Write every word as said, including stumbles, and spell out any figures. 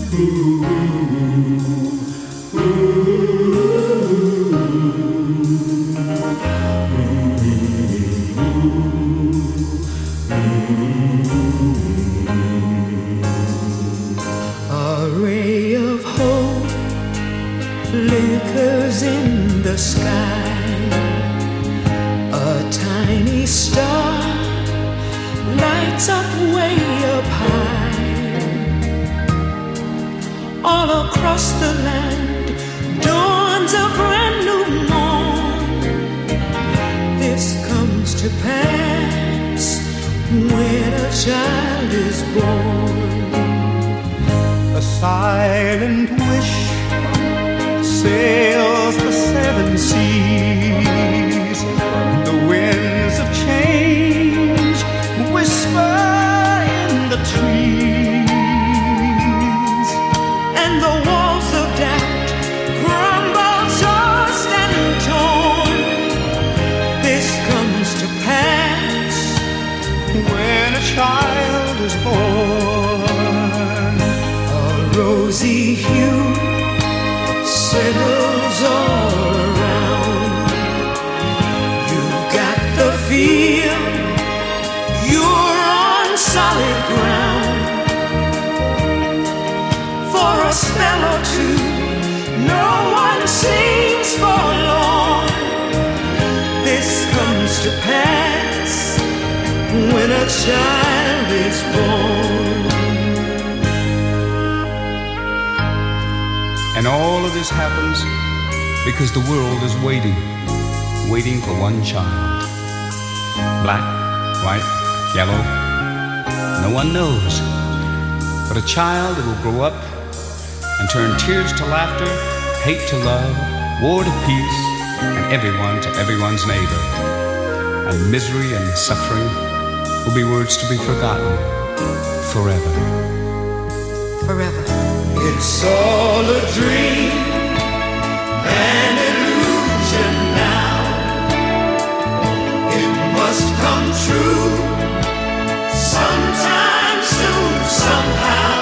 A ray of hope flickers in the sky. A tiny star lights up way up high. All across the land dawns a brand new morn. This comes to pass when a child is born. A silent wish sails the seven seas. The winds of change whisper in the trees. And the walls of doubt crumble tossed and torn. This comes to pass when a child is born. A rosy hue settles all around. You've got the feel you're on solid ground. For a spell or two, no one seems forlorn. This comes to pass when a child is born. And all of this happens because the world is waiting, waiting for one child. Black, white, yellow, no one knows. But a child that will grow up and turn tears to laughter, hate to love, war to peace, and everyone to everyone's neighbor. And misery and suffering will be words to be forgotten forever. Forever. It's all a dream, an illusion now. It must come true sometime soon, somehow.